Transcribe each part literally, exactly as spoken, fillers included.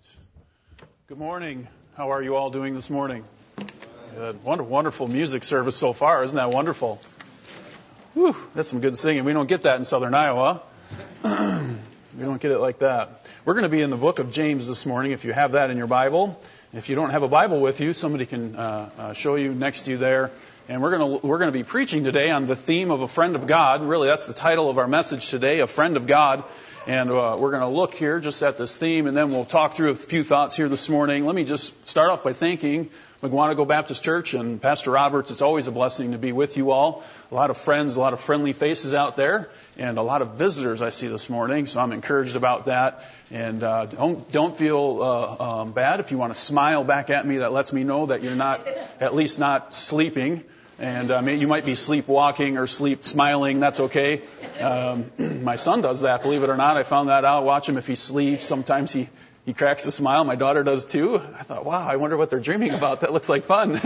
Good morning. How are you all doing this morning? Good. Wonderful, wonderful music service so far. Isn't that wonderful? Whew, that's some good singing. We don't get that in southern Iowa. We don't get it like that. We're going to be in the book of James this morning, if you have that in your Bible. If you don't have a Bible with you, somebody can uh, uh, show you next to you there. And we're going to we're going to be preaching today on the theme of a friend of God. Really, that's the title of our message today, a friend of God. And uh, we're going to look here just at this theme, and then we'll talk through a few thoughts here this morning. Let me just start off by thanking McGuanago Baptist Church and Pastor Roberts. It's always a blessing to be with you all. A lot of friends, a lot of friendly faces out there, and a lot of visitors I see this morning, so I'm encouraged about that. And uh, don't don't feel uh, um, bad if you want to smile back at me. That lets me know that you're not, at least not sleeping. And uh, you might be sleepwalking or sleep smiling. That's okay. Um, my son does that, believe it or not. I found that out. Watch him if he sleeps. Sometimes he, he cracks a smile. My daughter does too. I thought, wow, I wonder what they're dreaming about. That looks like fun.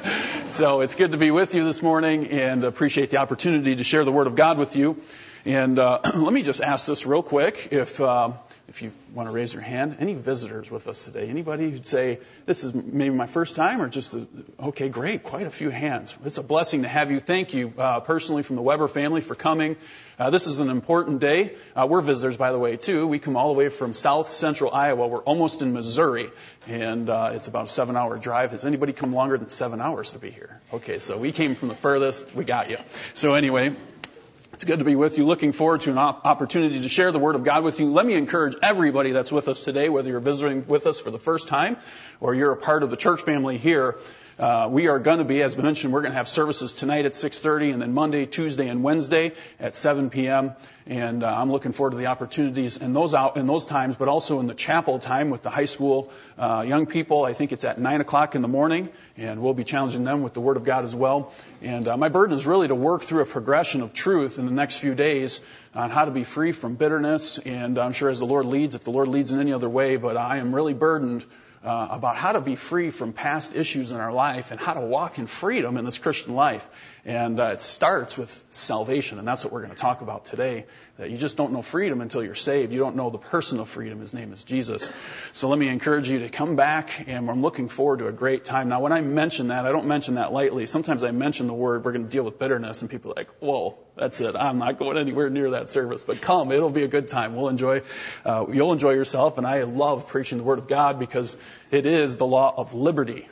So it's good to be with you this morning and appreciate the opportunity to share the Word of God with you. And uh, let me just ask this real quick. If uh, if you want to raise your hand, any visitors with us today? Anybody who'd say, this is maybe my first time or just, a, okay, great, quite a few hands. It's a blessing to have you. Thank you uh, personally from the Weber family for coming. Uh, this is an important day. Uh, we're visitors, by the way, too. We come all the way from south central Iowa. We're almost in Missouri, and uh, it's about a seven-hour drive. Has anybody come longer than seven hours to be here? Okay, so we came from the furthest. We got you. So anyway, it's good to be with you. Looking forward to an op- opportunity to share the Word of God with you. Let me encourage everybody that's with us today, whether you're visiting with us for the first time or you're a part of the church family here. Uh, we are going to be, as mentioned, we're going to have services tonight at six thirty and then Monday, Tuesday, and Wednesday at seven p.m. And uh, I'm looking forward to the opportunities in those out in those times, but also in the chapel time with the high school uh, young people. I think it's at nine o'clock in the morning, and we'll be challenging them with the Word of God as well. And uh, my burden is really to work through a progression of truth in the next few days on how to be free from bitterness. And I'm sure as the Lord leads, if the Lord leads in any other way, but I am really burdened Uh, about how to be free from past issues in our life and how to walk in freedom in this Christian life. And uh, it starts with salvation, and that's what we're going to talk about today, that you just don't know freedom until you're saved. You don't know the person of freedom. His name is Jesus. So let me encourage you to come back, and I'm looking forward to a great time. Now, when I mention that, I don't mention that lightly. Sometimes I mention the word, we're going to deal with bitterness, and people are like, whoa, that's it. I'm not going anywhere near that service. But come, it'll be a good time. We'll enjoy, uh, you'll enjoy yourself, and I love preaching the Word of God because it is the law of liberty.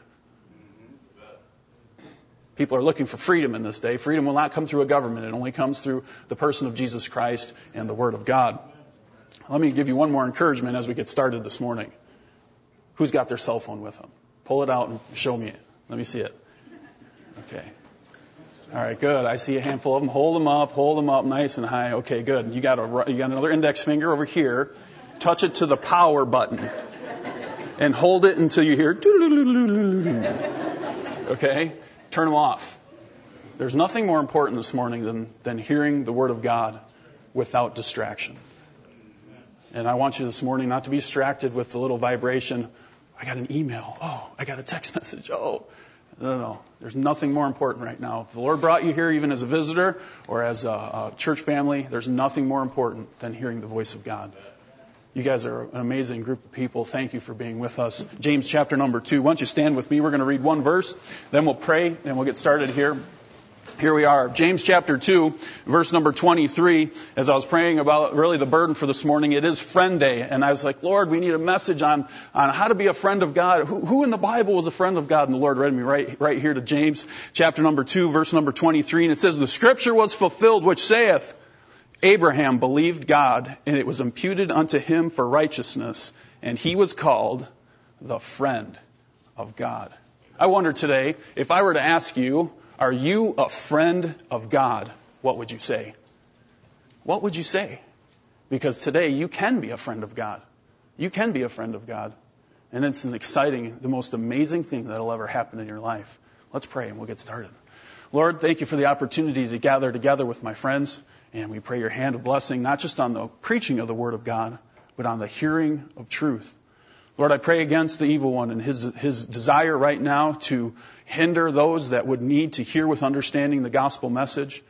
People are looking for freedom in this day. Freedom will not come through a government. It only comes through the person of Jesus Christ and the Word of God. Let me give you one more encouragement as we get started this morning. Who's got their cell phone with them? Pull it out and show me it. Let me see it. Okay. All right, good. I see a handful of them. Hold them up. Hold them up nice and high. Okay, good. You got a you got another index finger over here. Touch it to the power button. And hold it until you hear, okay? Turn them off. There's nothing more important this morning than, than hearing the Word of God without distraction. And I want you this morning not to be distracted with the little vibration. I got an email. Oh, I got a text message. Oh, no, no, no. There's nothing more important right now. If the Lord brought you here even as a visitor or as a, a church family, there's nothing more important than hearing the voice of God. You guys are an amazing group of people. Thank you for being with us. James chapter number two. Why don't you stand with me? We're going to read one verse, then we'll pray, and we'll get started here. Here we are. James chapter two, verse number twenty-three. As I was praying about really the burden for this morning, it is Friend Day. And I was like, Lord, we need a message on, on how to be a friend of God. Who, who in the Bible was a friend of God? And the Lord read me right, right here to James chapter number two, verse number twenty-three. And it says, the scripture was fulfilled, which saith, Abraham believed God, and it was imputed unto him for righteousness, and he was called the friend of God. I wonder today, if I were to ask you, are you a friend of God? What would you say? What would you say? Because today you can be a friend of God. You can be a friend of God. And it's an exciting, the most amazing thing that'll ever happen in your life. Let's pray and we'll get started. Lord, thank you for the opportunity to gather together with my friends. And we pray your hand of blessing, not just on the preaching of the Word of God, but on the hearing of truth. Lord, I pray against the evil one and his his desire right now to hinder those that would need to hear with understanding the gospel message.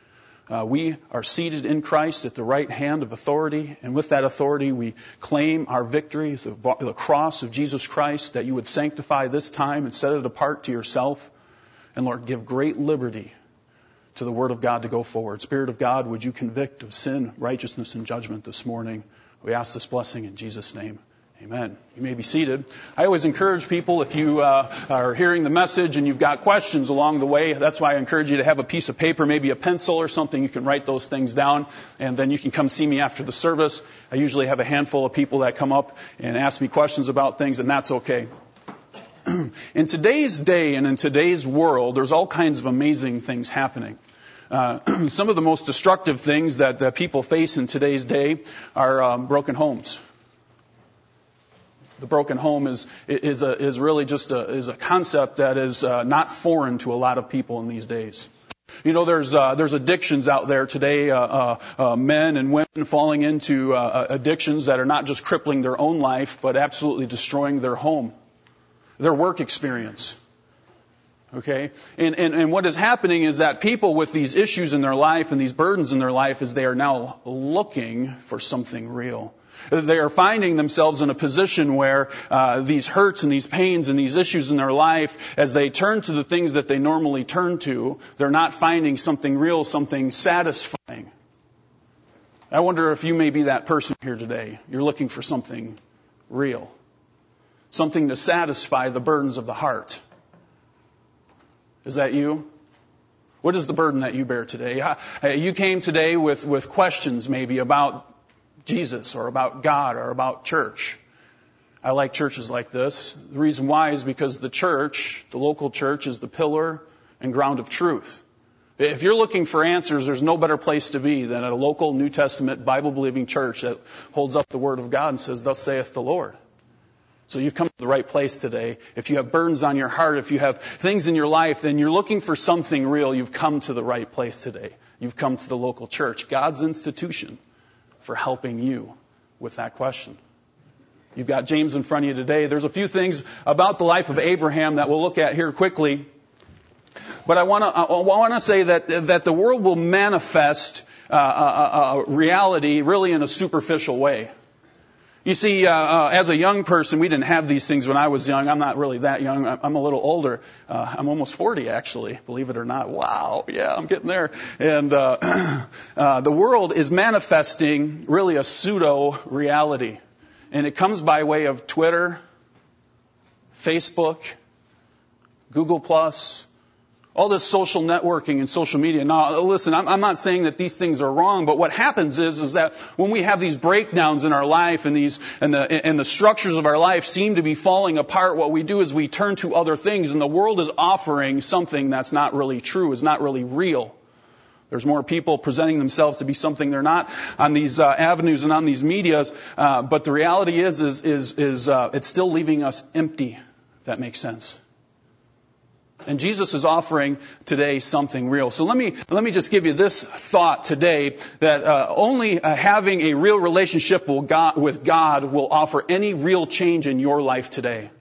Uh, we are seated in Christ at the right hand of authority, and with that authority we claim our victory, the, the cross of Jesus Christ, that you would sanctify this time and set it apart to yourself. And Lord, give great liberty to the Word of God to go forward. Spirit of God, would you convict of sin, righteousness, and judgment this morning? We ask this blessing in Jesus' name. Amen. You may be seated. I always encourage people, if you uh, are hearing the message and you've got questions along the way, that's why I encourage you to have a piece of paper, maybe a pencil or something. You can write those things down, and then you can come see me after the service. I usually have a handful of people that come up and ask me questions about things, and that's okay. In today's day and in today's world, there's all kinds of amazing things happening. Uh, some of the most destructive things that, that people face in today's day are um, broken homes. The broken home is is a, is really just a is a concept that is uh, not foreign to a lot of people in these days. You know, there's uh, there's addictions out there today. Uh, uh, uh, men and women falling into uh, addictions that are not just crippling their own life, but absolutely destroying their home, their work experience. Okay, and, and and what is happening is that people with these issues in their life and these burdens in their life, is they are now looking for something real. They are finding themselves in a position where uh, these hurts and these pains and these issues in their life, as they turn to the things that they normally turn to, they're not finding something real, something satisfying. I wonder if you may be that person here today. You're looking for something real, something to satisfy the burdens of the heart. Is that you? What is the burden that you bear today? You came today with, with questions maybe about Jesus or about God or about church. I like churches like this. The reason why is because the church, the local church, is the pillar and ground of truth. If you're looking for answers, there's no better place to be than at a local New Testament Bible-believing church that holds up the Word of God and says, "Thus saith the Lord." So you've come to the right place today. If you have burdens on your heart, if you have things in your life, then you're looking for something real, you've come to the right place today. You've come to the local church, God's institution, for helping you with that question. You've got James in front of you today. There's a few things about the life of Abraham that we'll look at here quickly. But I want to I want to say that that the world will manifest uh, a, a reality really in a superficial way. You see, uh, uh, as a young person, we didn't have these things when I was young. I'm not really that young. I'm a little older. Uh, I'm almost forty, actually, believe it or not. Wow, yeah, I'm getting there. And uh, uh, the world is manifesting really a pseudo-reality. And it comes by way of Twitter, Facebook, Google Plus, all this social networking and social media. Now, listen, I'm, I'm not saying that these things are wrong, but what happens is, is that when we have these breakdowns in our life and these, and the, and the structures of our life seem to be falling apart, what we do is we turn to other things, and the world is offering something that's not really true, is not really real. There's more people presenting themselves to be something they're not on these uh, avenues and on these medias, uh, but the reality is, is, is, is uh, it's still leaving us empty, if that makes sense. And Jesus is offering today something real. So let me let me just give you this thought today, that uh, only uh, having a real relationship will God, with God will offer any real change in your life today.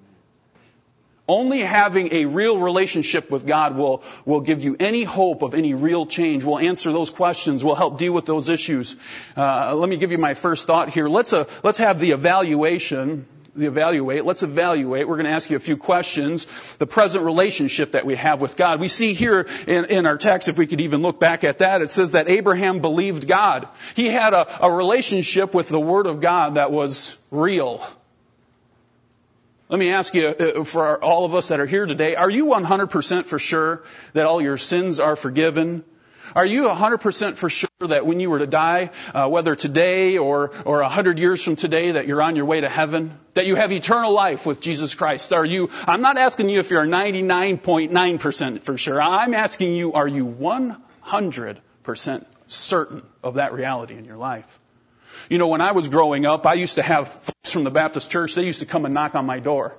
Only having a real relationship with God will, will give you any hope of any real change, will answer those questions, will help deal with those issues. Uh, let me give you my first thought here. Let's uh, let's have the evaluation. The evaluate. Let's evaluate. We're going to ask you a few questions. The present relationship that we have with God. We see here in, in our text, if we could even look back at that, it says that Abraham believed God. He had a, a relationship with the Word of God that was real. Let me ask you, for all of us that are here today, are you one hundred percent for sure that all your sins are forgiven? Are you one hundred percent for sure that when you were to die, uh, whether today or or one hundred years from today, that you're on your way to heaven? That you have eternal life with Jesus Christ? Are you, I'm not asking you if you're ninety-nine point nine percent for sure. I'm asking you, are you one hundred percent certain of that reality in your life? You know, when I was growing up, I used to have folks from the Baptist church, they used to come and knock on my door.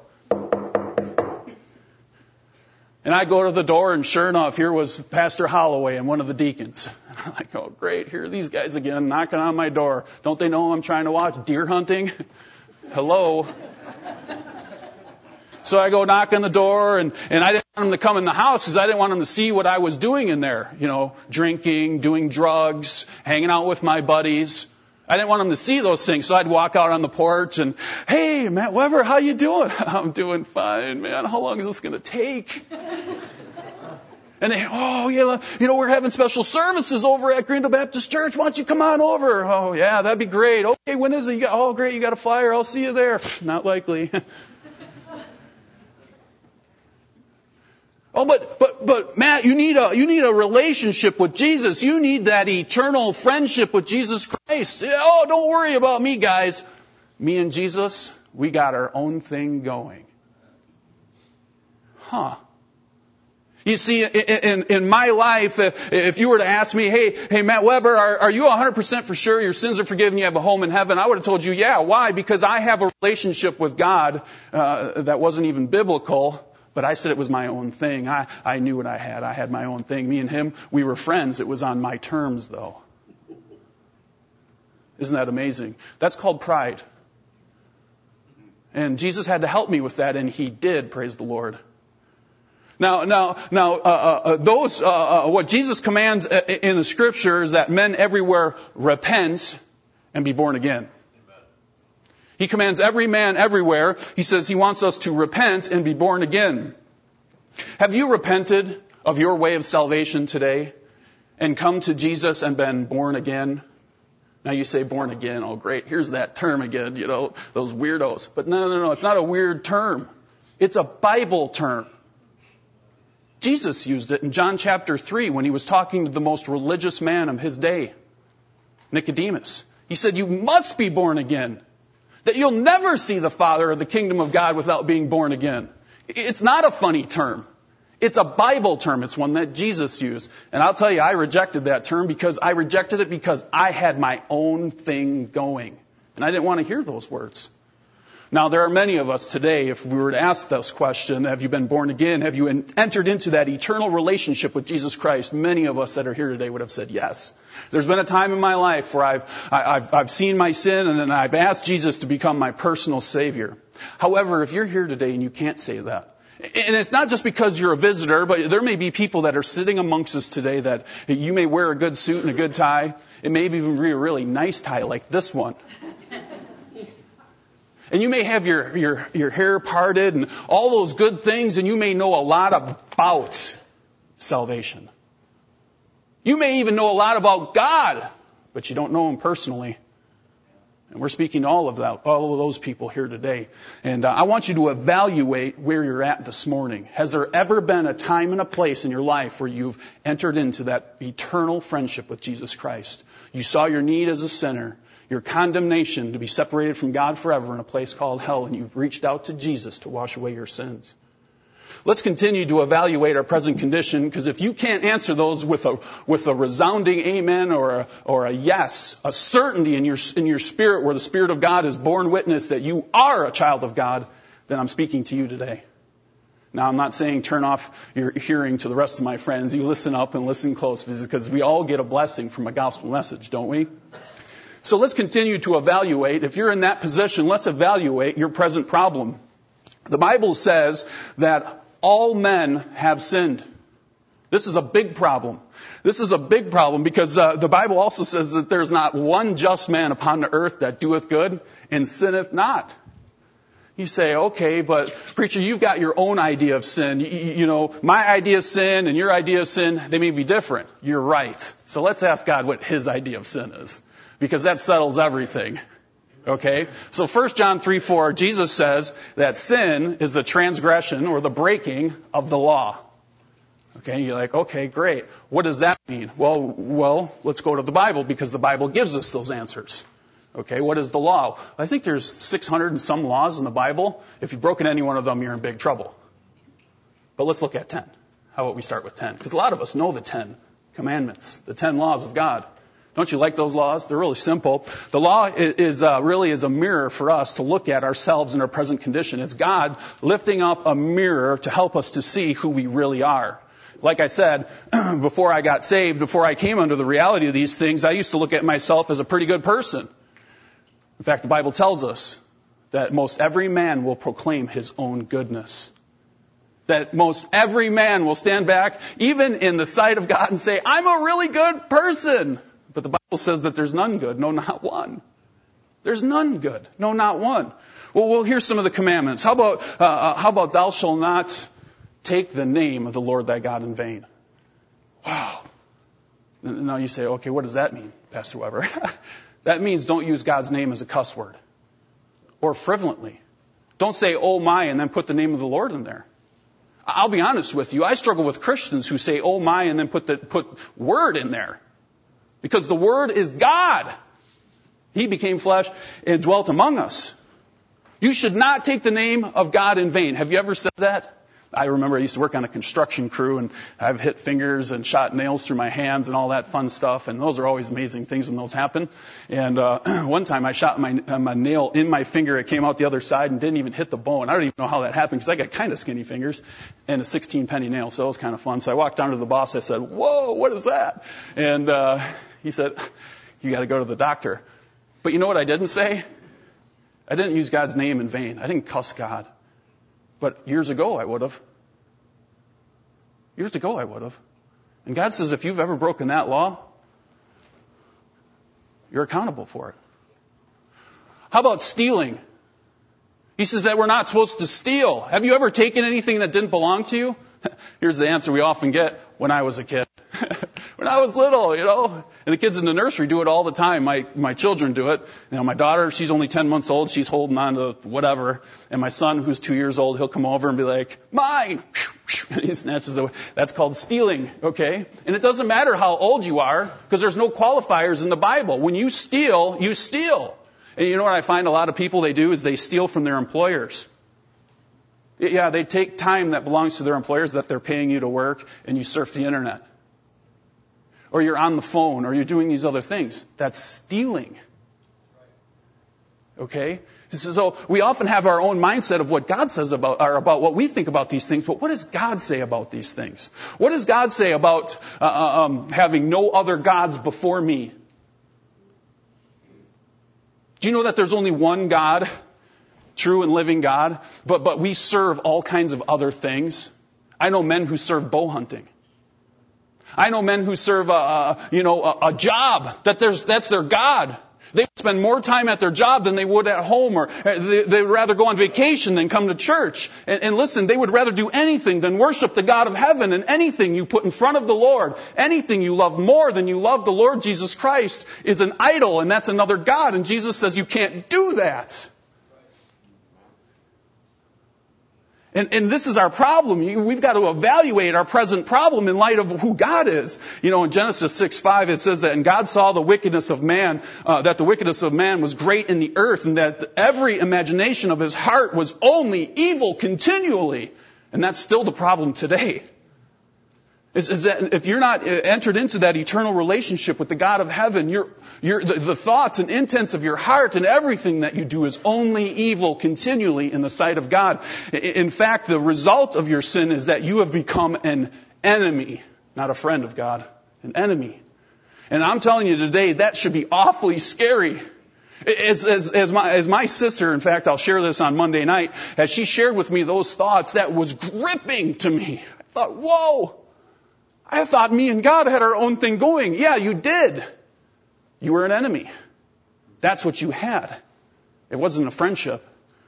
And I'd go to the door, and sure enough, here was Pastor Holloway and one of the deacons. And I'm like, oh, great, here are these guys again knocking on my door. Don't they know I'm trying to watch deer hunting? Hello? So I go knock on the door, and, and I didn't want him to come in the house because I didn't want him to see what I was doing in there. You know, drinking, doing drugs, hanging out with my buddies. I didn't want him to see those things. So I'd walk out on the porch and, hey, Matt Weber, how you doing? I'm doing fine, man. How long is this going to take? And they, oh, yeah, you know, we're having special services over at Greendale Baptist Church. Why don't you come on over? Oh, yeah, that'd be great. Okay, when is it? You got, oh, great, you got a flyer. I'll see you there. Not likely. Oh, but, but, but, Matt, you need a, you need a relationship with Jesus. You need that eternal friendship with Jesus Christ. Oh, don't worry about me, guys. Me and Jesus, we got our own thing going. Huh. You see, in, in my life, if you were to ask me, hey, hey, Matt Weber, are, are you one hundred percent for sure your sins are forgiven, you have a home in heaven? I would have told you, yeah. Why? Because I have a relationship with God uh, that wasn't even biblical, but I said it was my own thing. I, I knew what I had. I had my own thing. Me and him, we were friends. It was on my terms, though. Isn't that amazing? That's called pride. And Jesus had to help me with that, and He did, praise the Lord. Now, now, now, uh, uh, those, uh, uh, what Jesus commands in the Scripture is that men everywhere repent and be born again. He commands every man everywhere. He says He wants us to repent and be born again. Have you repented of your way of salvation today and come to Jesus and been born again? Now you say born again. Oh, great. Here's that term again, you know, those weirdos. But no, no, no. It's not a weird term. It's a Bible term. Jesus used it in John chapter three when He was talking to the most religious man of His day, Nicodemus. He said, you must be born again. That you'll never see the Father or the kingdom of God without being born again. It's not a funny term. It's a Bible term. It's one that Jesus used. And I'll tell you, I rejected that term because I rejected it because I had my own thing going. And I didn't want to hear those words. Now, there are many of us today, if we were to ask this question, have you been born again? Have you entered into that eternal relationship with Jesus Christ? Many of us that are here today would have said yes. There's been a time in my life where I've, I've, I've seen my sin and then I've asked Jesus to become my personal Savior. However, if you're here today and you can't say that, and it's not just because you're a visitor, but there may be people that are sitting amongst us today that you may wear a good suit and a good tie. It may even be a really nice tie like this one. And you may have your, your, your hair parted and all those good things, and you may know a lot about salvation. You may even know a lot about God, but you don't know Him personally. And we're speaking to all of that, all of those people here today. And uh, I want you to evaluate where you're at this morning. Has there ever been a time and a place in your life where you've entered into that eternal friendship with Jesus Christ? You saw your need as a sinner, your condemnation to be separated from God forever in a place called hell, and you've reached out to Jesus to wash away your sins. Let's continue to evaluate our present condition, because if you can't answer those with a with a resounding amen or a, or a yes, a certainty in your in your spirit where the Spirit of God has borne witness that you are a child of God, then I'm speaking to you today. Now, I'm not saying turn off your hearing to the rest of my friends. You listen up and listen close, because we all get a blessing from a gospel message, don't we? So let's continue to evaluate. If you're in that position, let's evaluate your present problem. The Bible says that all men have sinned. This is a big problem. This is a big problem because uh, the Bible also says that there's not one just man upon the earth that doeth good and sinneth not. You say, okay, but preacher, you've got your own idea of sin. You, you know, my idea of sin and your idea of sin, they may be different. You're right. So let's ask God what His idea of sin is, because that settles everything. Okay? So First John three four, Jesus says that sin is the transgression or the breaking of the law. Okay, you're like, okay, great. What does that mean? Well, well, let's go to the Bible, because the Bible gives us those answers. Okay, what is the law? I think there's six hundred and some laws in the Bible. If you've broken any one of them, you're in big trouble. But let's look at ten. How about we start with ten? Because a lot of us know the ten commandments, the ten laws of God. Don't you like those laws? They're really simple. The law is uh, really is a mirror for us to look at ourselves in our present condition. It's God lifting up a mirror to help us to see who we really are. Like I said, before I got saved, before I came under the reality of these things, I used to look at myself as a pretty good person. In fact, the Bible tells us that most every man will proclaim his own goodness. That most every man will stand back, even in the sight of God, and say, I'm a really good person. But the Bible says that there's none good, no, not one. There's none good, no, not one. Well, well here's some of the commandments. How about, uh, how about thou shalt not take the name of the Lord thy God in vain? Wow. Now you say, okay, what does that mean, Pastor Weber? That means don't use God's name as a cuss word or frivolently. Don't say, oh my, and then put the name of the Lord in there. I'll be honest with you. I struggle with Christians who say, oh my, and then put the put word in there. Because the word is God. He became flesh and dwelt among us. You should not take the name of God in vain. Have you ever said that? I remember I used to work on a construction crew, and I've hit fingers and shot nails through my hands and all that fun stuff. And those are always amazing things when those happen. And uh, one time I shot my, uh, my nail in my finger. It came out the other side and didn't even hit the bone. I don't even know how that happened because I got kind of skinny fingers and a sixteen penny nail. So it was kind of fun. So I walked down to the boss. I said, whoa, what is that? And uh, he said, you got to go to the doctor. But you know what I didn't say? I didn't use God's name in vain. I didn't cuss God. But years ago, I would have. Years ago, I would have. And God says, if you've ever broken that law, you're accountable for it. How about stealing? He says that we're not supposed to steal. Have you ever taken anything that didn't belong to you? Here's the answer we often get: when I was a kid. When I was little, you know. And the kids in the nursery do it all the time. My my children do it. You know, my daughter, she's only ten months old. She's holding on to whatever. And my son, who's two years old, he'll come over and be like, mine! And he snatches away. That's called stealing, okay? And it doesn't matter how old you are, because there's no qualifiers in the Bible. When you steal, you steal. And you know what I find a lot of people, they do is they steal from their employers. Yeah, they take time that belongs to their employers that they're paying you to work, and you surf the internet. Or you're on the phone, or you're doing these other things. That's stealing. Okay? So we often have our own mindset of what God says about, or about what we think about these things, but what does God say about these things? What does God say about uh, um, having no other gods before me? Do you know that there's only one God, true and living God, but but we serve all kinds of other things? I know men who serve bow hunting. I know men who serve a, a you know a, a job that there's that's their God. They spend more time at their job than they would at home, or they, they would rather go on vacation than come to church. And, and listen, they would rather do anything than worship the God of heaven. And anything you put in front of the Lord, anything you love more than you love the Lord Jesus Christ, is an idol, and that's another God. And Jesus says you can't do that. And, and this is our problem. We've got to evaluate our present problem in light of who God is. You know, in Genesis six five, it says that, and God saw the wickedness of man, uh, that the wickedness of man was great in the earth, and that every imagination of his heart was only evil continually. And that's still the problem today. Is, is that if you're not entered into that eternal relationship with the God of heaven, you're, you're, the, the thoughts and intents of your heart and everything that you do is only evil continually in the sight of God. In fact, the result of your sin is that you have become an enemy, not a friend of God, an enemy. And I'm telling you today, that should be awfully scary. As, as, as, my, as my sister, in fact, I'll share this on Monday night, as she shared with me those thoughts, that was gripping to me. I thought, whoa! I thought me and God had our own thing going. Yeah, you did. You were an enemy. That's what you had. It wasn't a friendship.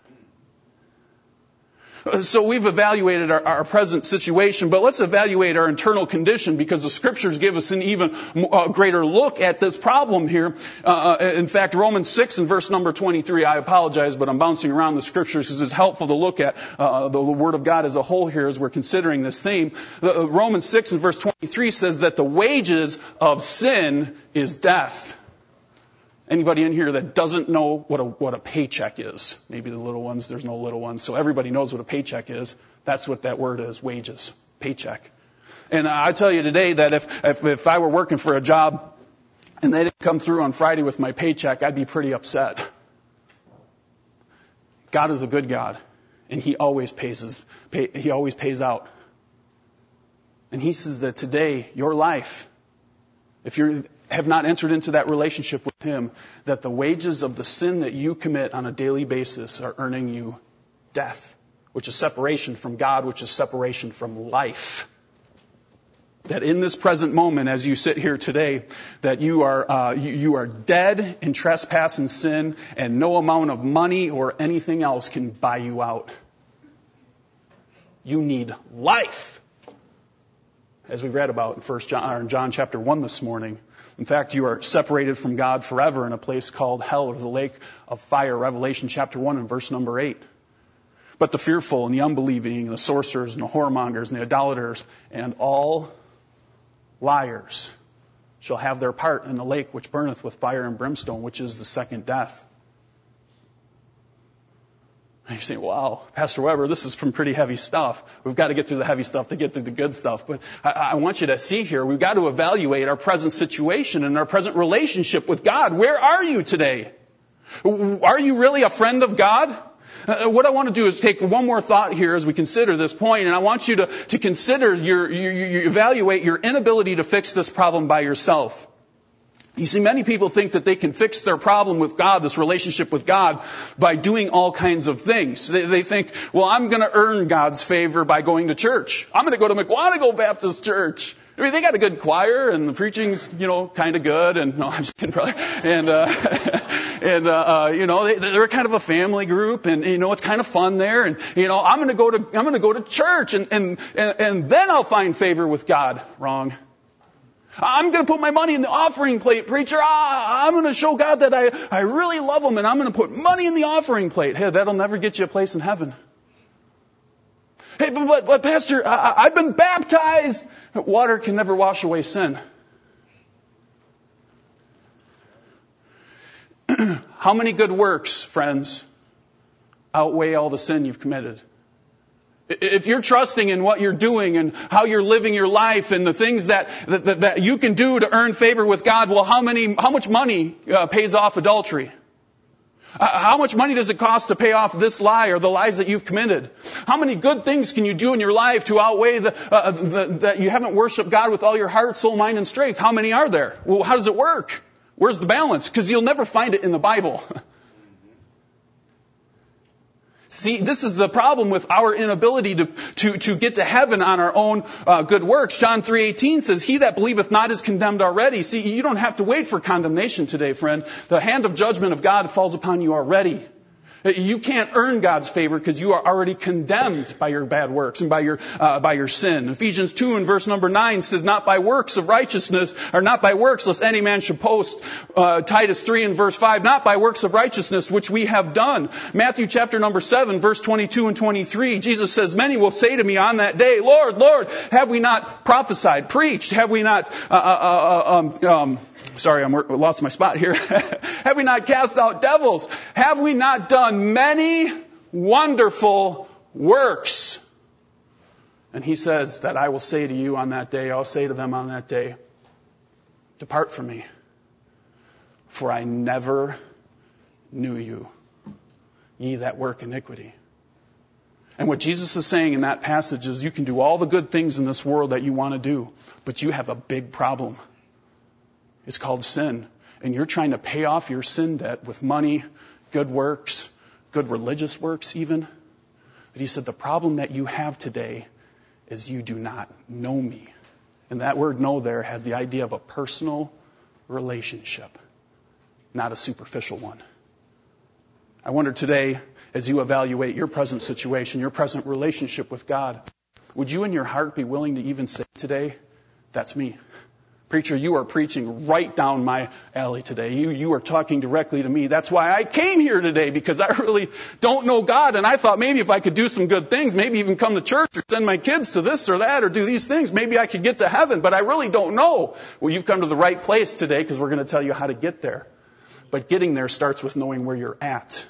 So we've evaluated our, our present situation, but let's evaluate our internal condition, because the Scriptures give us an even uh, greater look at this problem here. Uh, in fact, Romans six and verse number twenty-three, I apologize, but I'm bouncing around the Scriptures because it's helpful to look at uh, the, the Word of God as a whole here as we're considering this theme. The, uh, Romans six and verse twenty-three says that the wages of sin is death. Anybody in here that doesn't know what a what a paycheck is? Maybe the little ones, there's no little ones. So everybody knows what a paycheck is. That's what that word is, wages, paycheck. And I tell you today that if, if, if I were working for a job and they didn't come through on Friday with my paycheck, I'd be pretty upset. God is a good God, and He always pays his, pay, He always pays out. And He says that today, your life, if you're have not entered into that relationship with Him, that the wages of the sin that you commit on a daily basis are earning you death, which is separation from God, which is separation from life. That in this present moment, as you sit here today, that you are uh, you, you are dead in trespass and sin, and no amount of money or anything else can buy you out. You need life, as we read about in First John, or in John chapter one this morning. In fact, you are separated from God forever in a place called hell, or the lake of fire, Revelation chapter one and verse number eight. But the fearful and the unbelieving, and the sorcerers and the whoremongers and the idolaters and all liars shall have their part in the lake which burneth with fire and brimstone, which is the second death. And you say, wow, Pastor Weber, this is some pretty heavy stuff. We've got to get through the heavy stuff to get through the good stuff. But I, I want you to see here, we've got to evaluate our present situation and our present relationship with God. Where are you today? Are you really a friend of God? Uh, what I want to do is take one more thought here as we consider this point, and I want you to, to consider your, you, you evaluate your inability to fix this problem by yourself. You see, many people think that they can fix their problem with God, this relationship with God, by doing all kinds of things. They, they think, well, I'm going to earn God's favor by going to church. I'm going to go to McWanago Baptist Church. I mean, they got a good choir, and the preaching's, you know, kind of good. And no, I'm just kidding, brother. And uh, and uh, uh, you know, they, they're kind of a family group, and you know, it's kind of fun there. And you know, I'm going to go to I'm going to go to church, and and and, and then I'll find favor with God. Wrong. I'm going to put my money in the offering plate, preacher. Ah, I'm going to show God that I, I really love Him, and I'm going to put money in the offering plate. Hey, that'll never get you a place in heaven. Hey, but, but, but Pastor, I, I've been baptized. Water can never wash away sin. How many good works, friends, outweigh all the sin you've committed? If you're trusting in what you're doing and how you're living your life and the things that, that, that you can do to earn favor with God, well, how many, how much money uh, pays off adultery? Uh, how much money does it cost to pay off this lie or the lies that you've committed? How many good things can you do in your life to outweigh the, uh, the, that you haven't worshiped God with all your heart, soul, mind, and strength? How many are there? Well, how does it work? Where's the balance? Because you'll never find it in the Bible. See, this is the problem with our inability to, to, to get to heaven on our own uh, good works. John three eighteen says, he that believeth not is condemned already. See, you don't have to wait for condemnation today, friend. The hand of judgment of God falls upon you already. You can't earn God's favor because you are already condemned by your bad works and by your uh, by your sin. Ephesians two and verse number nine says, not by works of righteousness, or not by works, lest any man should boast. Uh, Titus three and verse five, not by works of righteousness which we have done. Matthew chapter number seven, verse twenty-two and twenty-three, Jesus says, many will say to me on that day, Lord, Lord, have we not prophesied, preached? Have we not, uh, uh, uh, um, um, sorry, I'm lost my spot here. Have we not cast out devils? Have we not done many wonderful works? And he says that I will say to you on that day, I'll say to them on that day, depart from me, for I never knew you, ye that work iniquity. And what Jesus is saying in that passage is you can do all the good things in this world that you want to do, but you have a big problem. It's called sin. And you're trying to pay off your sin debt with money, good works, good religious works even. But he said the problem that you have today is you do not know me. And that word know there has the idea of a personal relationship, not a superficial one. I wonder today, as you evaluate your present situation, your present relationship with God, would you in your heart be willing to even say today, that's me? Preacher, you are preaching right down my alley today. You, you are talking directly to me. That's why I came here today, because I really don't know God. And I thought maybe if I could do some good things, maybe even come to church or send my kids to this or that or do these things, maybe I could get to heaven. But I really don't know. Well, you've come to the right place today, because we're going to tell you how to get there. But getting there starts with knowing where you're at.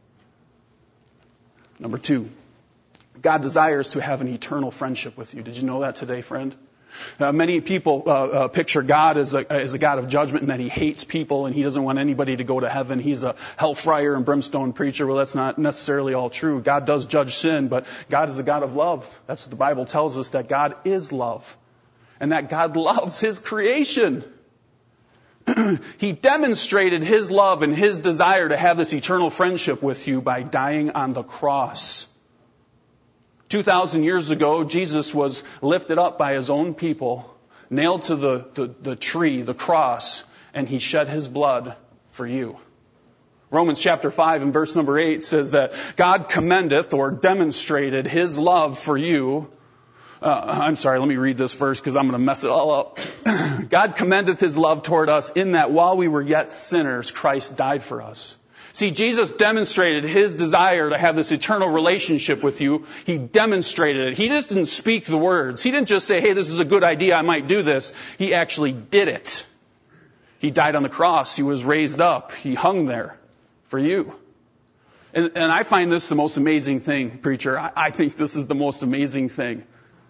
Number two, God desires to have an eternal friendship with you. Did you know that today, friend? Uh, many people uh, uh, picture God as a, as a God of judgment and that He hates people and He doesn't want anybody to go to heaven. He's a hellfire and brimstone preacher. Well, that's not necessarily all true. God does judge sin, but God is a God of love. That's what the Bible tells us, that God is love and that God loves His creation. He demonstrated His love and His desire to have this eternal friendship with you by dying on the cross. Two thousand years ago, Jesus was lifted up by His own people, nailed to the, the, the tree, the cross, and He shed His blood for you. Romans chapter five and verse number eight says that God commendeth or demonstrated His love for you. Uh, I'm sorry, let me read this verse because I'm going to mess it all up. God commendeth His love toward us in that while we were yet sinners, Christ died for us. See, Jesus demonstrated His desire to have this eternal relationship with you. He demonstrated it. He just didn't speak the words. He didn't just say, hey, this is a good idea, I might do this. He actually did it. He died on the cross. He was raised up. He hung there for you. And, and I find this the most amazing thing, preacher. I, I think this is the most amazing thing.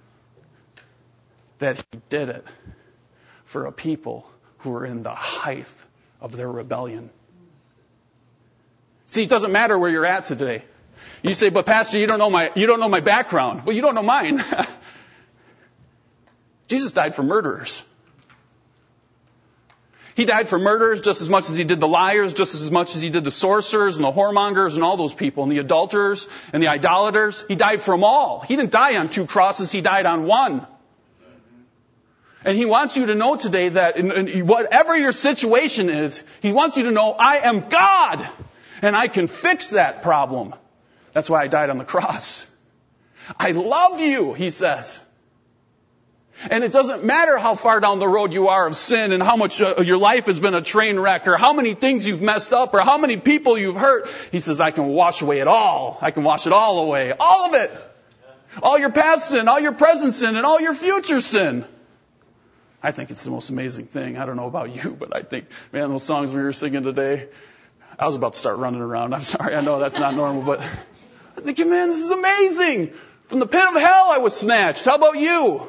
That He did it for a people who were in the height of their rebellion. See, it doesn't matter where you're at today. You say, but Pastor, you don't know my, you don't know my background. Well, you don't know mine. Jesus died for murderers. He died for murderers just as much as He did the liars, just as much as He did the sorcerers and the whoremongers and all those people and the adulterers and the idolaters. He died for them all. He didn't die on two crosses. He died on one. And He wants you to know today that in, in whatever your situation is, He wants you to know, I am God. And I can fix that problem. That's why I died on the cross. I love you, He says. And it doesn't matter how far down the road you are of sin and how much uh, your life has been a train wreck or how many things you've messed up or how many people you've hurt. He says, I can wash away it all. I can wash it all away. All of it. All your past sin, all your present sin, and all your future sin. I think it's the most amazing thing. I don't know about you, but I think, man, those songs we were singing today, I was about to start running around. I'm sorry, I know that's not normal, but I'm thinking, man, this is amazing. From the pit of hell I was snatched. How about you?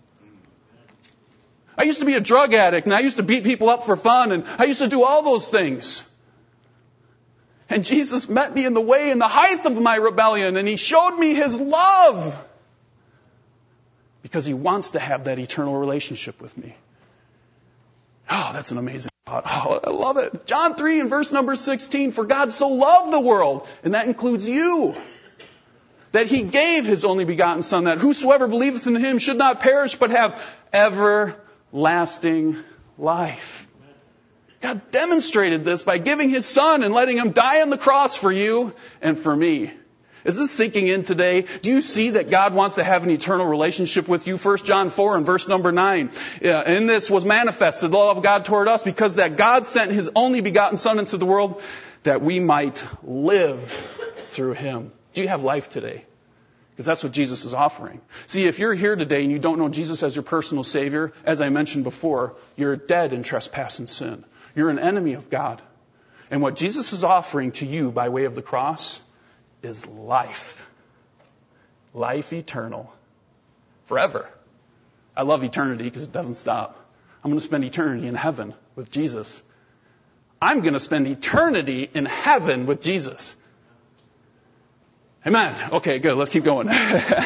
I used to be a drug addict, and I used to beat people up for fun, and I used to do all those things. And Jesus met me in the way, in the height of my rebellion, and He showed me His love. Because He wants to have that eternal relationship with me. Oh, that's an amazing thought. Oh, I love it. John three and verse number sixteen, for God so loved the world, and that includes you, that He gave His only begotten Son, that whosoever believeth in Him should not perish, but have everlasting life. God demonstrated this by giving His Son and letting Him die on the cross for you and for me. Is this sinking in today? Do you see that God wants to have an eternal relationship with you? First John four and verse number nine. In this was manifested the love of God toward us, because that God sent His only begotten Son into the world that we might live through Him. Do you have life today? Because that's what Jesus is offering. See, if you're here today and you don't know Jesus as your personal Savior, as I mentioned before, you're dead in trespass and sin. You're an enemy of God. And what Jesus is offering to you by way of the cross is life. Life eternal. Forever. I love eternity because it doesn't stop. I'm going to spend eternity in heaven with Jesus. I'm going to spend eternity in heaven with Jesus. Amen. Okay, good. Let's keep going.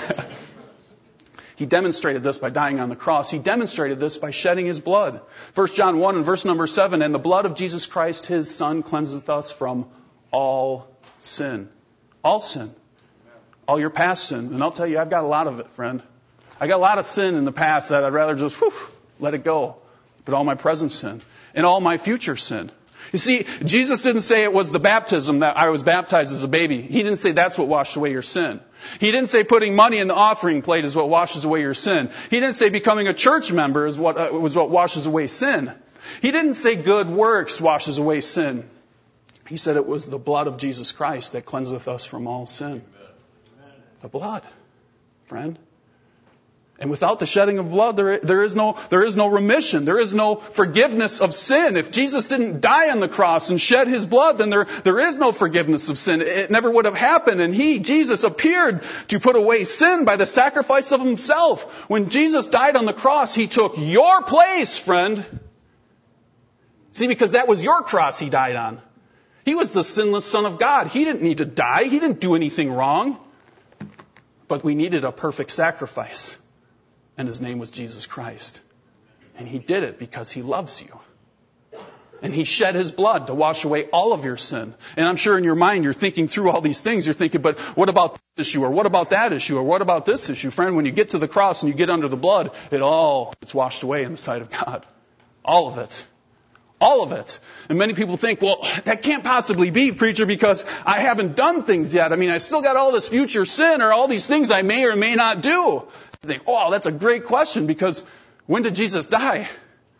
He demonstrated this by dying on the cross. He demonstrated this by shedding His blood. First John one and verse number seven, and the blood of Jesus Christ, His Son, cleanseth us from all sin. All sin. All your past sin. And I'll tell you, I've got a lot of it, friend. I got a lot of sin in the past that I'd rather just whew, let it go. But all my present sin and all my future sin. You see, Jesus didn't say it was the baptism that I was baptized as a baby. He didn't say that's what washed away your sin. He didn't say putting money in the offering plate is what washes away your sin. He didn't say becoming a church member is what uh, was what washes away sin. He didn't say good works washes away sin. He said it was the blood of Jesus Christ that cleanseth us from all sin. The blood, friend. And without the shedding of blood, there, there is no, there is no remission. There is no forgiveness of sin. If Jesus didn't die on the cross and shed His blood, then there, there is no forgiveness of sin. It never would have happened. And He, Jesus, appeared to put away sin by the sacrifice of Himself. When Jesus died on the cross, He took your place, friend. See, because that was your cross He died on. He was the sinless Son of God. He didn't need to die. He didn't do anything wrong. But we needed a perfect sacrifice. And His name was Jesus Christ. And He did it because He loves you. And He shed His blood to wash away all of your sin. And I'm sure in your mind you're thinking through all these things. You're thinking, but what about this issue? Or what about that issue? Or what about this issue? Friend, when you get to the cross and you get under the blood, it all gets washed away in the sight of God. All of it. All of it. And many people think, well, that can't possibly be, preacher, because I haven't done things yet. I mean, I still got all this future sin or all these things I may or may not do. I think, oh, that's a great question, because when did Jesus die?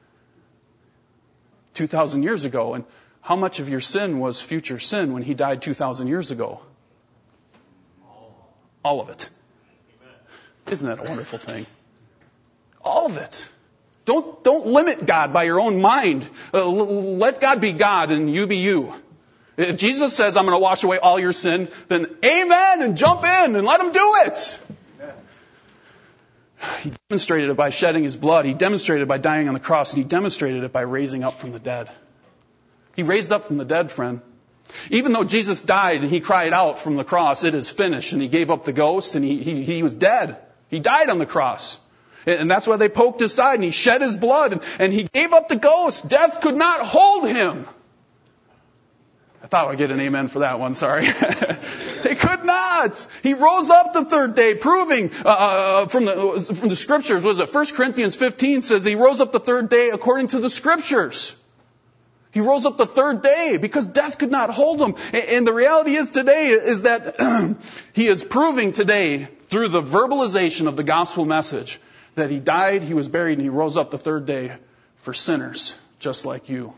two thousand years ago. And how much of your sin was future sin when He died two thousand years ago? All of it. Isn't that a wonderful thing? All of it. Don't, don't limit God by your own mind. Uh, let God be God and you be you. If Jesus says, I'm going to wash away all your sin, then amen, and jump in and let Him do it. He demonstrated it by shedding His blood. He demonstrated it by dying on the cross. And He demonstrated it by raising up from the dead. He raised up from the dead, friend. Even though Jesus died and He cried out from the cross, it is finished. And He gave up the ghost and he, he, he was dead. He died on the cross. And that's why they poked His side and He shed His blood. And, and He gave up the ghost. Death could not hold Him. I thought I'd get an amen for that one, sorry. They could not. He rose up the third day, proving uh, from the from the Scriptures. Was it First Corinthians fifteen says He rose up the third day according to the Scriptures. He rose up the third day because death could not hold Him. And the reality is today is that He is proving today through the verbalization of the gospel message that He died, He was buried, and He rose up the third day for sinners just like you.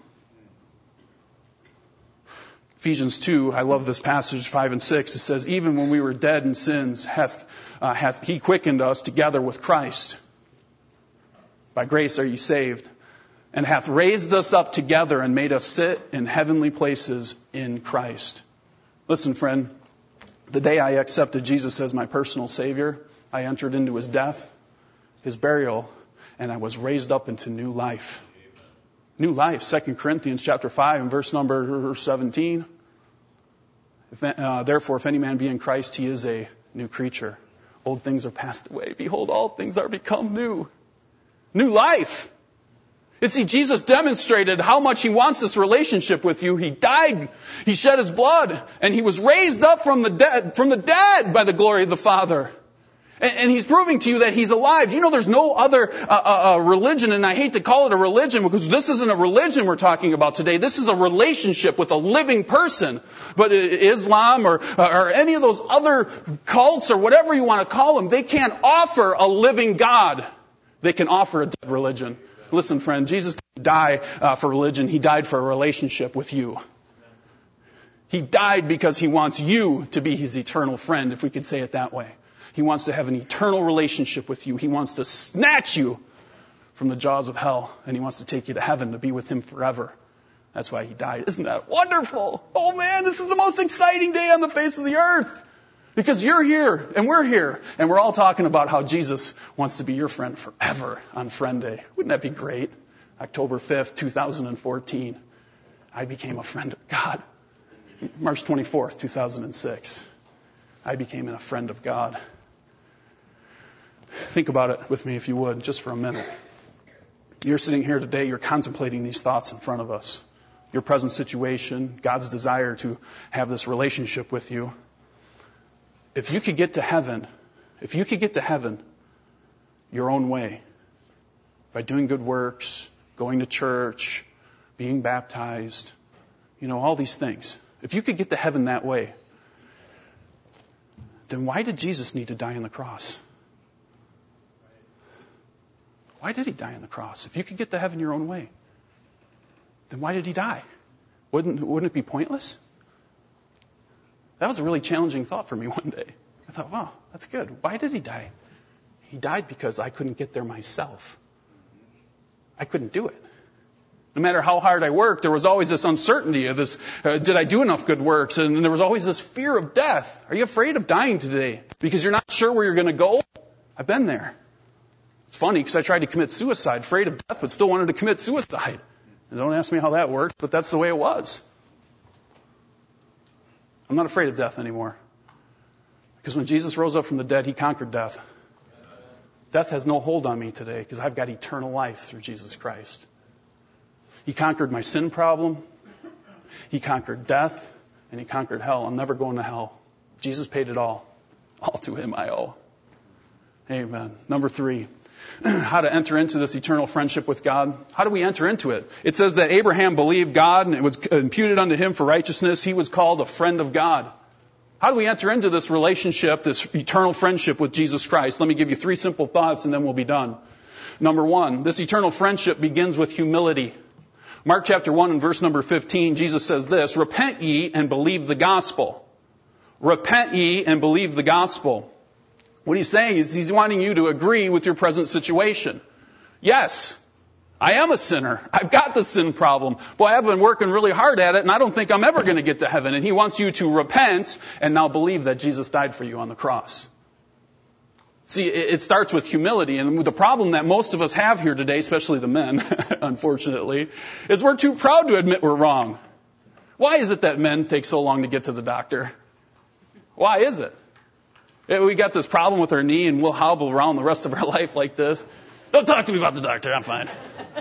Ephesians two, I love this passage, five and six. It says, even when we were dead in sins, hath, uh, hath He quickened us together with Christ. By grace are ye saved. And hath raised us up together and made us sit in heavenly places in Christ. Listen, friend, the day I accepted Jesus as my personal Savior, I entered into His death, His burial, and I was raised up into new life. New life. Second Corinthians chapter five and verse number seventeen. If, uh, Therefore, if any man be in Christ, he is a new creature. Old things are passed away. Behold, all things are become new. New life. You see, Jesus demonstrated how much He wants this relationship with you. He died. He shed His blood. And He was raised up from the dead, from the dead by the glory of the Father. And He's proving to you that He's alive. You know, there's no other uh, uh, religion, and I hate to call it a religion because this isn't a religion we're talking about today. This is a relationship with a living person. But Islam or, or any of those other cults or whatever you want to call them, they can't offer a living God. They can offer a dead religion. Listen, friend, Jesus didn't die uh, for religion. He died for a relationship with you. He died because He wants you to be His eternal friend, if we could say it that way. He wants to have an eternal relationship with you. He wants to snatch you from the jaws of hell. And He wants to take you to heaven to be with Him forever. That's why He died. Isn't that wonderful? Oh man, this is the most exciting day on the face of the earth. Because you're here and we're here. And we're all talking about how Jesus wants to be your friend forever on Friend Day. Wouldn't that be great? October fifth, two thousand fourteen. I became a friend of God. March twenty-fourth, two thousand six. I became a friend of God. Think about it with me if you would, just for a minute. You're sitting here today, you're contemplating these thoughts in front of us. Your present situation, God's desire to have this relationship with you. If you could get to heaven, if you could get to heaven your own way, by doing good works, going to church, being baptized, you know, all these things. If you could get to heaven that way, then why did Jesus need to die on the cross? Why did He die on the cross? If you could get to heaven your own way, then why did He die? Wouldn't, wouldn't it be pointless? That was a really challenging thought for me one day. I thought, wow, that's good. Why did He die? He died because I couldn't get there myself. I couldn't do it. No matter how hard I worked, there was always this uncertainty of this, uh, did I do enough good works? And, and there was always this fear of death. Are you afraid of dying today? Because you're not sure where you're going to go? I've been there. It's funny because I tried to commit suicide, afraid of death, but still wanted to commit suicide. And don't ask me how that worked, but that's the way it was. I'm not afraid of death anymore. Because when Jesus rose up from the dead, He conquered death. Death has no hold on me today because I've got eternal life through Jesus Christ. He conquered my sin problem. He conquered death. And he conquered hell. I'm never going to hell. Jesus paid it all. All to him I owe. Amen. Number three, how to enter into this eternal friendship with God. How do we enter into it? It says that Abraham believed God and it was imputed unto him for righteousness. He was called a friend of God. How do we enter into this relationship, this eternal friendship with Jesus Christ? Let me give you three simple thoughts and then we'll be done. Number one, this eternal friendship begins with humility. Mark chapter one and verse number fifteen, Jesus says this, repent ye and believe the gospel. Repent ye and believe the gospel. What he's saying is he's wanting you to agree with your present situation. Yes, I am a sinner. I've got the sin problem. Boy, I've been working really hard at it and I don't think I'm ever going to get to heaven. And he wants you to repent and now believe that Jesus died for you on the cross. See, it starts with humility, and the problem that most of us have here today, especially the men, unfortunately, is we're too proud to admit we're wrong. Why is it that men take so long to get to the doctor? Why is it? We got this problem with our knee, and we'll hobble around the rest of our life like this. Don't talk to me about the doctor, I'm fine.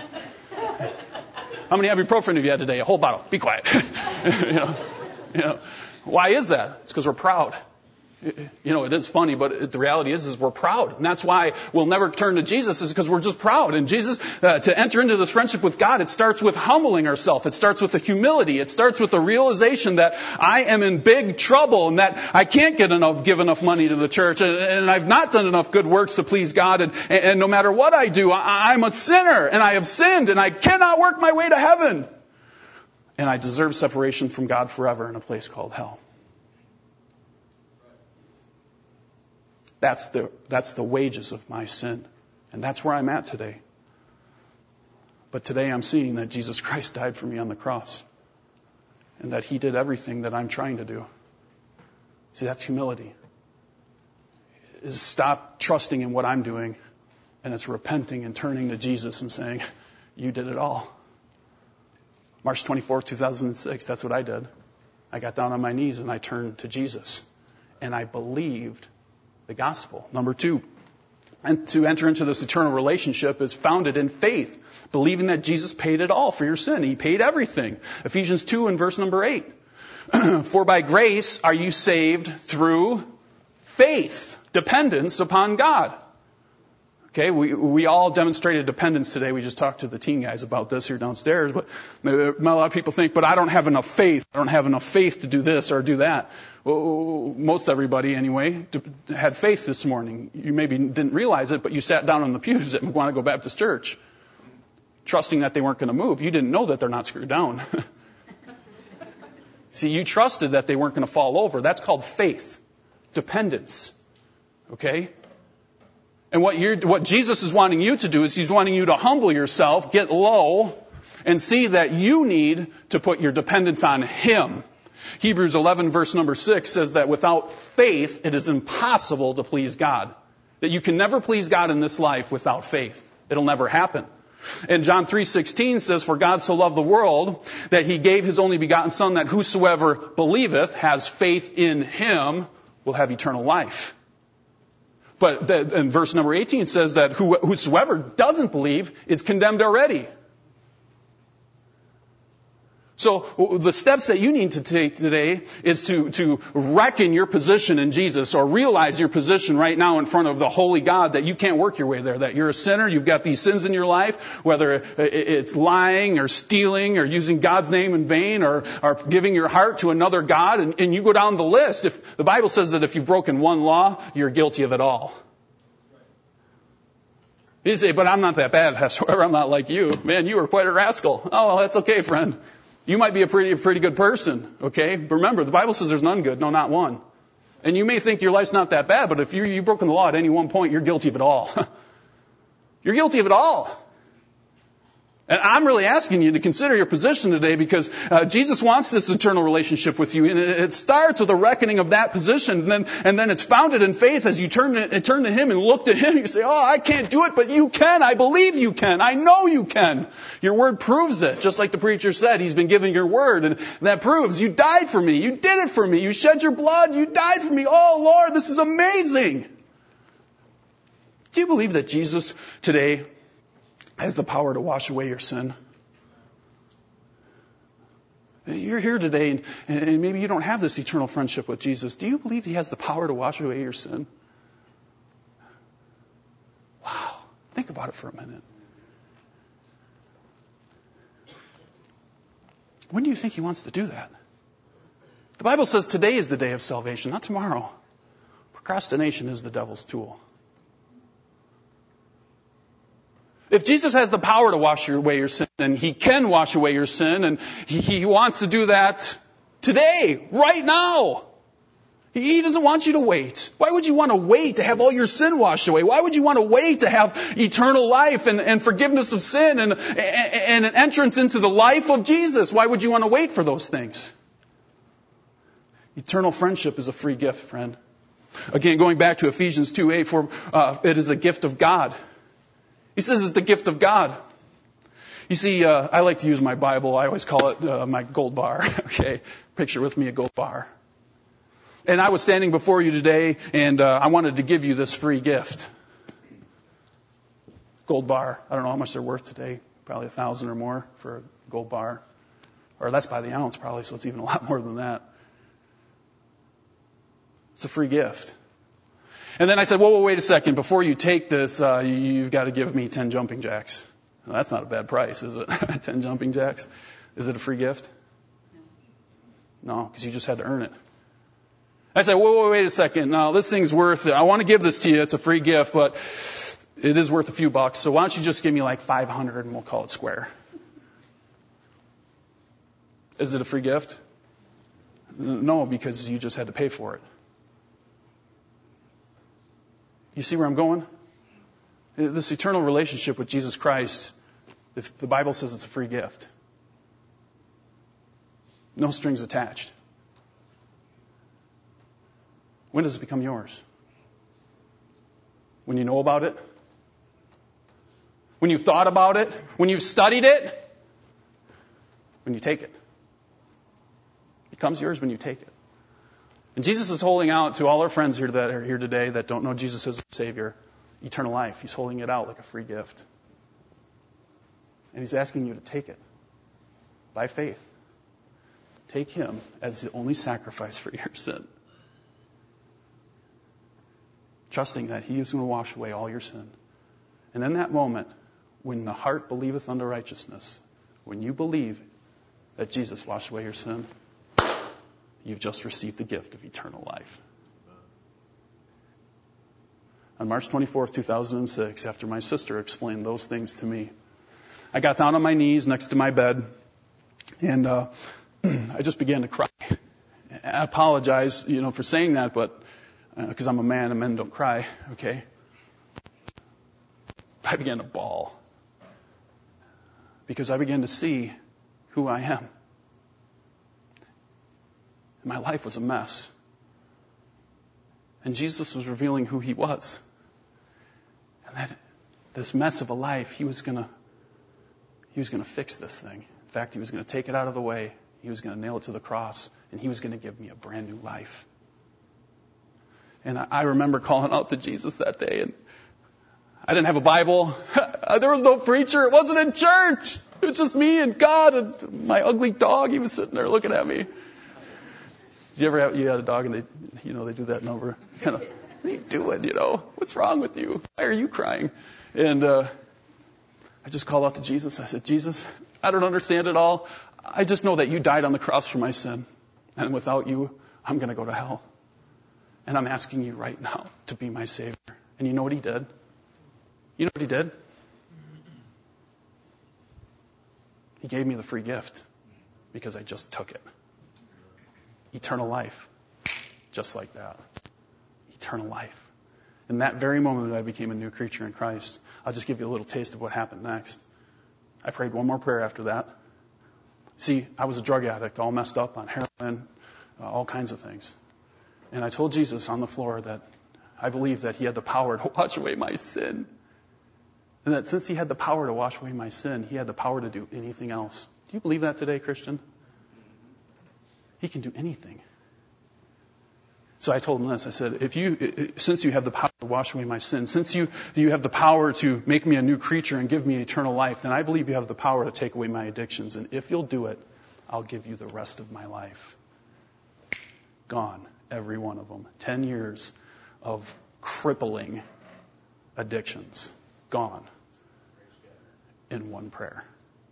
How many ibuprofen have you had today? A whole bottle. Be quiet. you know, you know. Why is that? It's because we're proud. You know, it is funny, but the reality is, is we're proud. And that's why we'll never turn to Jesus, is because we're just proud. And Jesus, uh, to enter into this friendship with God, it starts with humbling ourselves. It starts with the humility. It starts with the realization that I am in big trouble and that I can't get enough, give enough money to the church. And, and I've not done enough good works to please God. And, and, and no matter what I do, I, I'm a sinner and I have sinned and I cannot work my way to heaven. And I deserve separation from God forever in a place called hell. That's the, that's the wages of my sin. And that's where I'm at today. But today I'm seeing that Jesus Christ died for me on the cross. And that he did everything that I'm trying to do. See, that's humility. Is stop trusting in what I'm doing. And it's repenting and turning to Jesus and saying, you did it all. March twenty-fourth, two thousand six, that's what I did. I got down on my knees and I turned to Jesus. And I believed the gospel. Number two, and to enter into this eternal relationship is founded in faith, believing that Jesus paid it all for your sin. He paid everything. Ephesians two and verse number eight. For by grace are you saved through faith, dependence upon God. Okay, we we all demonstrated dependence today. We just talked to the teen guys about this here downstairs. But a lot of people think, but I don't have enough faith. I don't have enough faith to do this or do that. Well, most everybody, anyway, had faith this morning. You maybe didn't realize it, but you sat down on the pews at McGuanago Baptist Church, trusting that they weren't going to move. You didn't know that they're not screwed down. See, you trusted that they weren't going to fall over. That's called faith, dependence. Okay? And what you're, what Jesus is wanting you to do is he's wanting you to humble yourself, get low, and see that you need to put your dependence on him. Hebrews eleven verse number six says that without faith, it is impossible to please God. That you can never please God in this life without faith. It'll never happen. And John three sixteen says, for God so loved the world that he gave his only begotten son, that whosoever believeth, has faith in him, will have eternal life. But the, and verse number eighteen says that who, whosoever doesn't believe is condemned already. So the steps that you need to take today is to, to reckon your position in Jesus, or realize your position right now in front of the holy God, that you can't work your way there, that you're a sinner, you've got these sins in your life, whether it's lying or stealing or using God's name in vain, or, or giving your heart to another God, and, and you go down the list. If the Bible says that if you've broken one law, you're guilty of it all. You say, but I'm not that bad, Pastor. I'm not like you. Man, you are quite a rascal. Oh, well, that's okay, friend. You might be a pretty, a pretty good person, okay? But remember, the Bible says there's none good, no, not one. And you may think your life's not that bad, but if you, you've broken the law at any one point, you're guilty of it all. You're guilty of it all. And I'm really asking you to consider your position today, because uh, Jesus wants this eternal relationship with you. And it, it starts with a reckoning of that position. And then, and then it's founded in faith as you turn to, turn to him and look to him. You say, oh, I can't do it, but you can. I believe you can. I know you can. Your word proves it. Just like the preacher said, he's been giving your word. And that proves you died for me. You did it for me. You shed your blood. You died for me. Oh, Lord, this is amazing. Do you believe that Jesus today has the power to wash away your sin? You're here today, and, and maybe you don't have this eternal friendship with Jesus. Do you believe He has the power to wash away your sin? Wow. Think about it for a minute. When do you think He wants to do that? The Bible says today is the day of salvation, not tomorrow. Procrastination is the devil's tool. If Jesus has the power to wash away your sin, and He can wash away your sin, and He, he wants to do that today, right now. He, he doesn't want you to wait. Why would you want to wait to have all your sin washed away? Why would you want to wait to have eternal life and, and forgiveness of sin and, and, and an entrance into the life of Jesus? Why would you want to wait for those things? Eternal friendship is a free gift, friend. Again, going back to Ephesians two eight, for uh, it is a gift of God. He says it's the gift of God. You see, uh, I like to use my Bible. I always call it uh, my gold bar. Okay, picture with me a gold bar. And I was standing before you today, and uh, I wanted to give you this free gift. Gold bar. I don't know how much they're worth today. Probably a thousand or more for a gold bar. Or that's by the ounce probably, so it's even a lot more than that. It's a free gift. And then I said, whoa, whoa, wait a second. Before you take this, uh, you've got to give me ten jumping jacks. Well, that's not a bad price, is it? ten jumping jacks. Is it a free gift? No, because you just had to earn it. I said, whoa, whoa, wait a second. No, this thing's worth it. I want to give this to you. It's a free gift, but it is worth a few bucks. So why don't you just give me like five hundred and we'll call it square. Is it a free gift? No, because you just had to pay for it. You see where I'm going? This eternal relationship with Jesus Christ, if the Bible says it's a free gift. No strings attached. When does it become yours? When you know about it? When you've thought about it? When you've studied it? When you take it? It becomes yours when you take it. And Jesus is holding out to all our friends here that are here today that don't know Jesus as a Savior, eternal life. He's holding it out like a free gift. And He's asking you to take it by faith. Take Him as the only sacrifice for your sin. Trusting that He is going to wash away all your sin. And in that moment, when the heart believeth unto righteousness, when you believe that Jesus washed away your sin, you've just received the gift of eternal life. On March twenty-fourth, two thousand six, after my sister explained those things to me, I got down on my knees next to my bed, and uh, I just began to cry. I apologize, you know, for saying that, but because uh, I'm a man and men don't cry, okay? I began to bawl because I began to see who I am. My life was a mess. And Jesus was revealing who He was. And that this mess of a life, He was gonna He was gonna fix this thing. In fact, He was gonna take it out of the way. He was gonna nail it to the cross, and He was gonna give me a brand new life. And I, I remember calling out to Jesus that day, and I didn't have a Bible. There was no preacher. It wasn't in church. It was just me and God and my ugly dog. He was sitting there looking at me. Did you ever have, you had a dog and they, you know, they do that and over, kind of, what are you doing, you know? What's wrong with you? Why are you crying? And, uh, I just called out to Jesus. I said, Jesus, I don't understand it all. I just know that you died on the cross for my sin. And without you, I'm going to go to hell. And I'm asking you right now to be my Savior. And you know what He did? You know what He did? He gave me the free gift because I just took it. Eternal life. Just like that. Eternal life. In that very moment that I became a new creature in Christ, I'll just give you a little taste of what happened next. I prayed one more prayer after that. See, I was a drug addict, all messed up on heroin, uh, all kinds of things. And I told Jesus on the floor that I believed that He had the power to wash away my sin. And that since He had the power to wash away my sin, He had the power to do anything else. Do you believe that today, Christian? He can do anything. So I told Him this. I said, if you, since you have the power to wash away my sin, since you, you have the power to make me a new creature and give me eternal life, then I believe you have the power to take away my addictions. And if you'll do it, I'll give you the rest of my life. Gone, every one of them. Ten years of crippling addictions. Gone. In one prayer.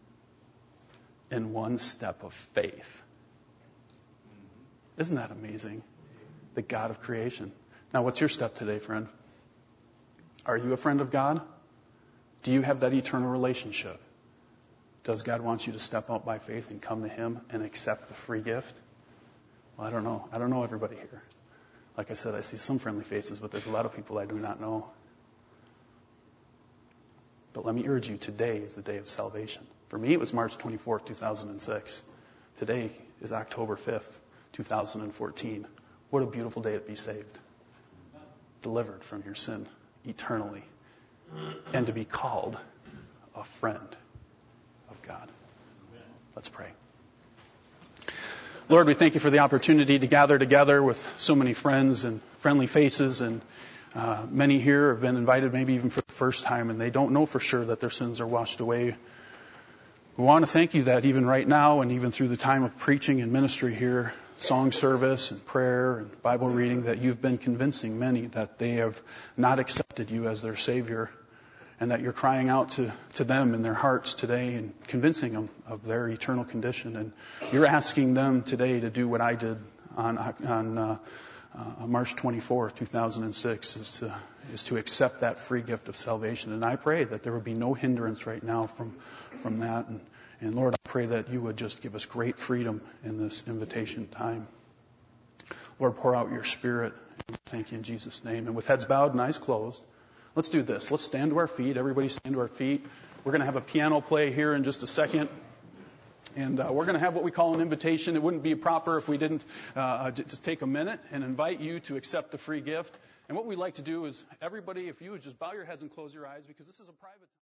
In one step of faith. Isn't that amazing? The God of creation. Now, what's your step today, friend? Are you a friend of God? Do you have that eternal relationship? Does God want you to step out by faith and come to Him and accept the free gift? Well, I don't know. I don't know everybody here. Like I said, I see some friendly faces, but there's a lot of people I do not know. But let me urge you, today is the day of salvation. For me, it was March twenty-fourth, two thousand six. Today is October fifth, two thousand fourteen. What a beautiful day to be saved. Delivered from your sin eternally. And to be called a friend of God. Let's pray. Lord, we thank you for the opportunity to gather together with so many friends and friendly faces, and uh, many here have been invited maybe even for the first time, and they don't know for sure that their sins are washed away. We want to thank you that even right now and even through the time of preaching and ministry here, song service and prayer and Bible reading, that you've been convincing many that they have not accepted you as their Savior, and that you're crying out to, to them in their hearts today and convincing them of their eternal condition. And you're asking them today to do what I did on, on uh, uh, March twenty-fourth, two thousand six, is to, is to accept that free gift of salvation. And I pray that there would be no hindrance right now from, from that. And, and Lord, I pray that you would just give us great freedom in this invitation time. Lord, pour out your Spirit. Thank you in Jesus' name. And with heads bowed and eyes closed, let's do this. Let's stand to our feet. Everybody stand to our feet. We're going to have a piano play here in just a second. And uh, we're going to have what we call an invitation. It wouldn't be proper if we didn't uh, just take a minute and invite you to accept the free gift. And what we'd like to do is everybody, if you would just bow your heads and close your eyes, because this is a private